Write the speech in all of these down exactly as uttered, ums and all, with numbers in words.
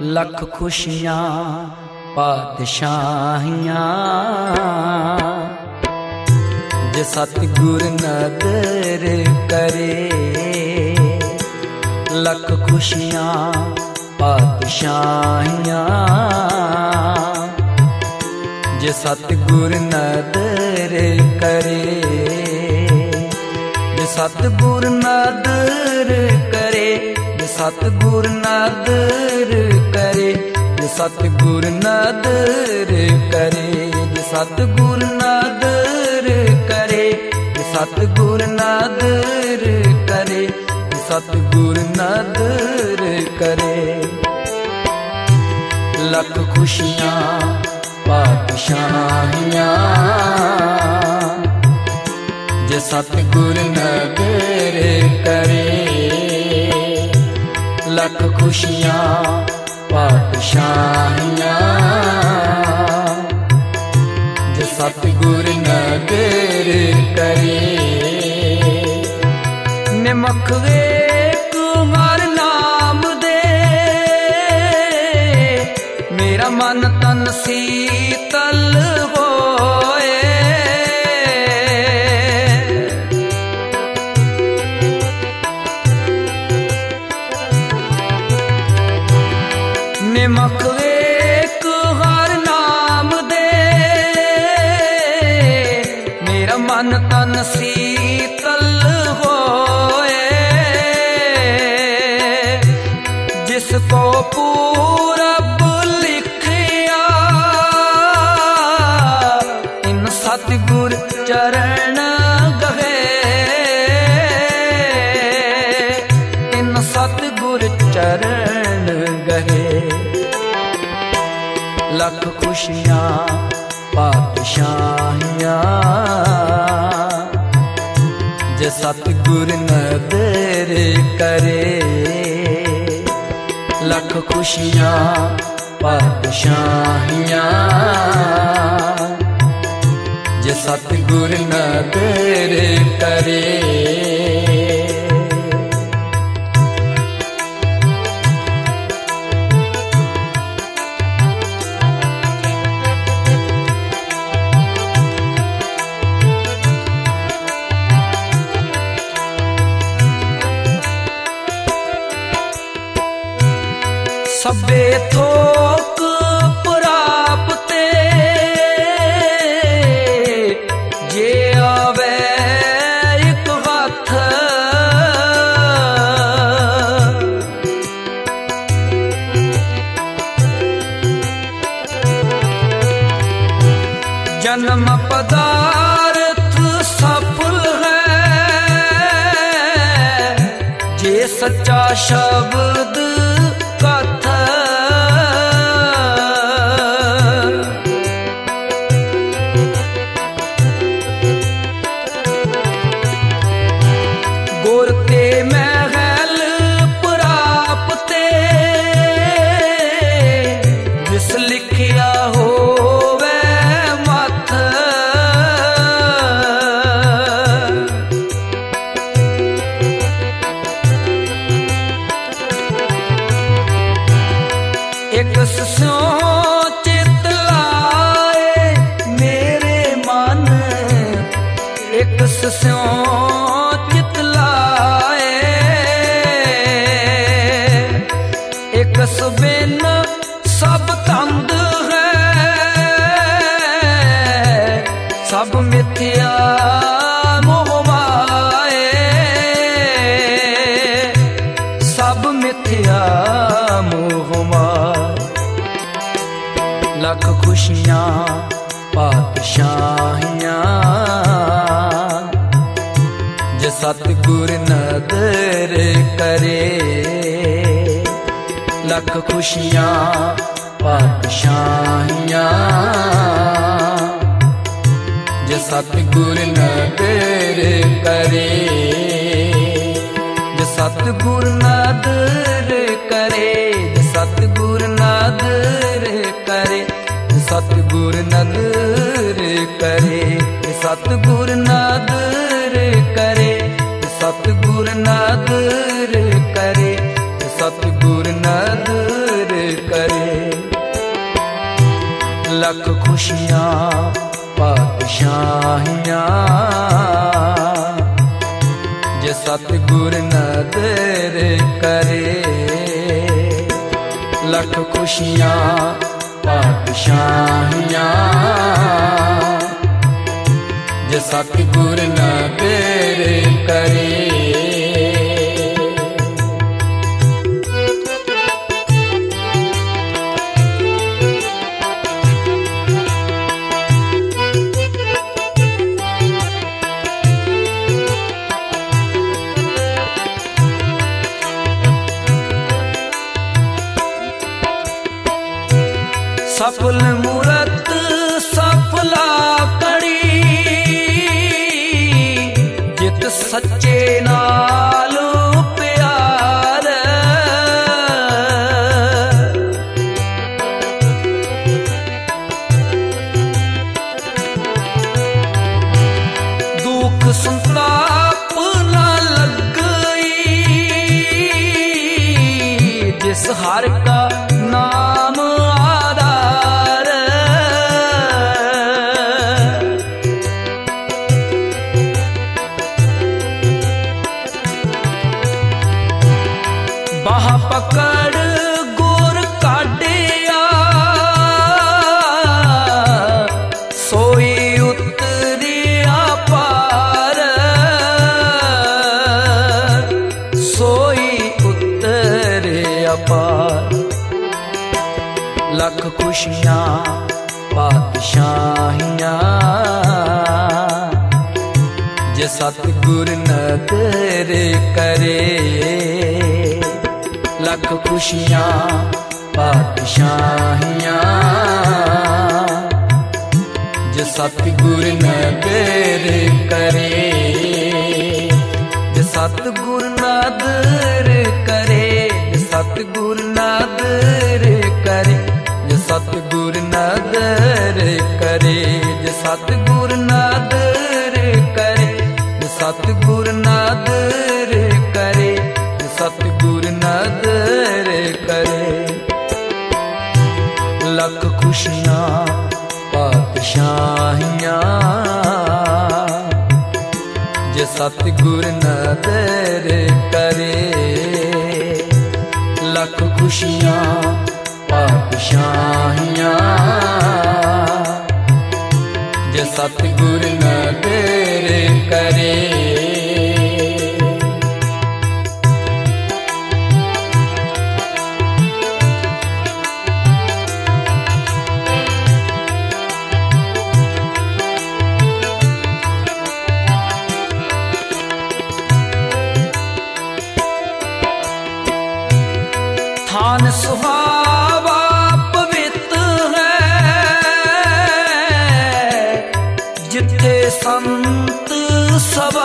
लख खुशियां पातशाहियां जे सतगुर नदर करे। लख खुशियां पातशाहियां जे सतगुर नदर करे। जे सतगुर नदर करे, जे सतगुर नदर करे, जे सतगुर नदर करे, जे सतगुर नदर करे, जे सतगुर नदर करे, जे सतगुर नदर करे। लख खुशियां पातशाहियां जे सतगुर नदर करे। लख खुशियां पातशाहियां जे सतगुर नदर करे। निमख एक हर नाम दे मेरा मन तन शीतल होए। निमख एक हर नाम दे मेरा मन तन शीतल होए। जिसको पूरब लिखिया इन सतगुर चरण गहे। इन सतगुर चरण गहे। लख खुशियां पातशाहियां जे सतगुर नदर करे। लख खुशियां पातशाहियां जे सतगुर नदर करे। सबे थोक प्राप्ते जे आवे एक हाथ। जन्म पदार्थ सफल है जे सच्चा शब्द कथ। गुरते महल प्राप्ते जिस लिखिया होवे मथ। एक स्यों चित लाए मेरे मन। एक स्यों चित लाए। एक सुबिन सब तंद है सब मिथ्या मोह माए। सब मिथ्या मोह माए। लख खुशियां पातशाहियां जे सतगुर नदर करे। लख खुशियां पातशाहियां जे सतगुर नदर करे। जे सतगुर नदर करे, जे सतगुर नदर करे, जे सतगुर नदर करे, जे सतगुर नदर करे, जे सतगुर नदर करे, जे सतगुर नदर करे। लख खुशियां पातशाहियां जे सतगुर नदर करे। लख खुशियां पातशाहियां जे सतगुर नदर करे। सफल मूरत सफला कड़ी जित सच्चे नाल प्यार। दुख संताप ना लगई जिस हर का नाम बाह पकड़ गुर काटिया सोई उतरिया पार। सोई उतरिया पार। लख खुशियां पातशाहियां जे सतगुर नदर करे। लख खुशियां पातशाहियां जे सतगुर नदर करे। जे सतगुर नदर करे। जे सतगुर नदर करे। जे सतगुर नदर करे। जे सतगुर नदर करे। जे सतगुर नदर करे। सतगुर नदर करे। लख खुशियां पातशाहियां जे सतगुर नदर करे। लख खुशियां पातशाहियां जे सतगुर नदर करे। थान सुहावा पवित्र है जिथे संत सभा।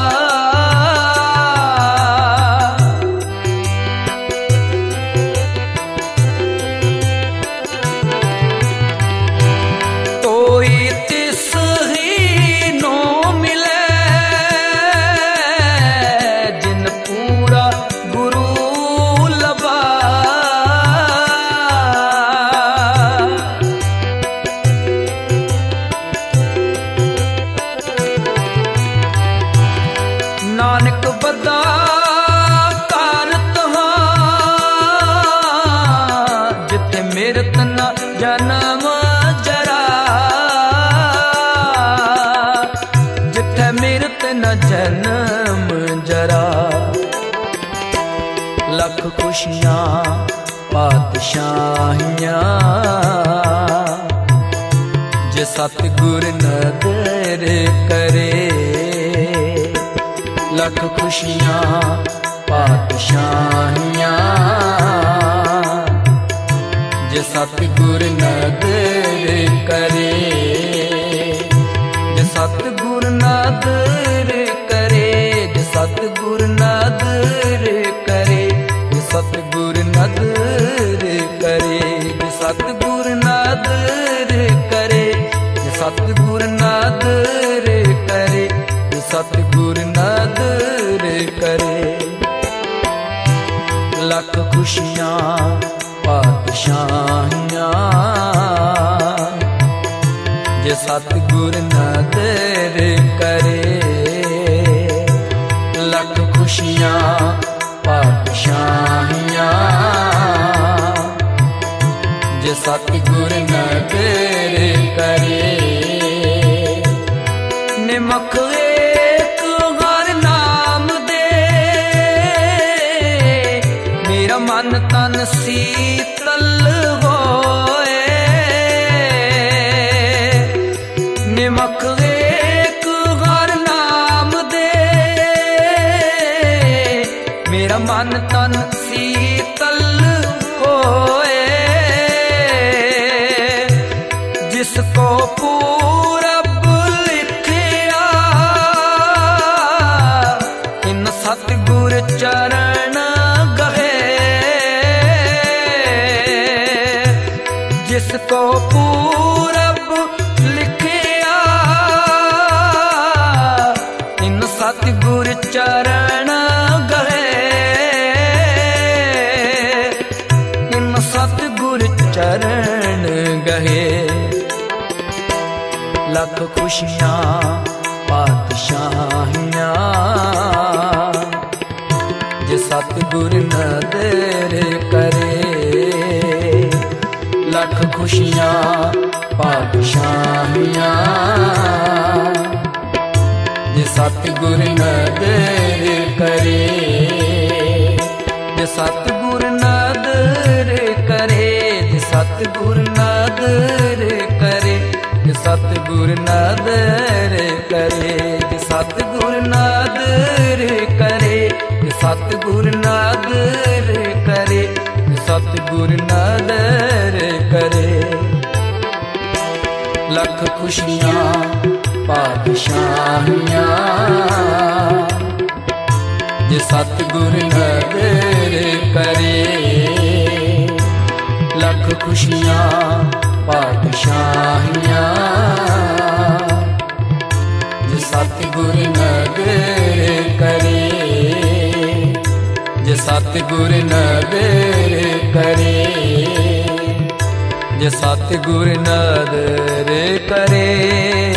तोई तिस ही नो मिले जिन पूरा गुरु नानक बदा कारत जिथे मेरत न जन्म जरा। जिथे मेरत न जन्म जरा। लख खुशियां पातशाहियां जे सतगुर नदर करे। लख खुशियां पातशाहियां जे सतगुर नदर करे। जे सतगुर नदर करे। जे सतगुर नदर करे। जे सतगुर नदर करे। जे सतगुर नदर करे। जे सतगुर नदर करे। जे सतगुर नदर करे। लख खुशियां पातशाहियां जे सतगुर नदर करे। लख खुशियां पातशाहियां जे सतगुर नदर करे। निमक एक हर नाम दे मेरा मन तन शीतल होए। निमक एक हर नाम दे मेरा मन तन शीतल होए। जिसको पूरब लिखिया इन सतगुर चरण गहे। जिसको पूरब लिखिया इन सतगुर चरण गहे। इन सतगुर चरण गहे। लख खुशियां पातशाहियां जे सतगुर नदर करे। लख खुशियां पातशाहियां जे सतगुर नदर करे। जे सतगुर नदर करे। जे सतगुर नदर करे। जे सतगुर नदर करे। जे सतगुर नदर करे। जे सतगुर नदर करे। जे सतगुर नदर करे। लख खुशियां पातशाहियां जे सतगुर नदर करे। लख खुशियां पातशाहियां जे सतगुर नदर करे। जे सतगुर नदर करे। जे सतगुर नदर करे।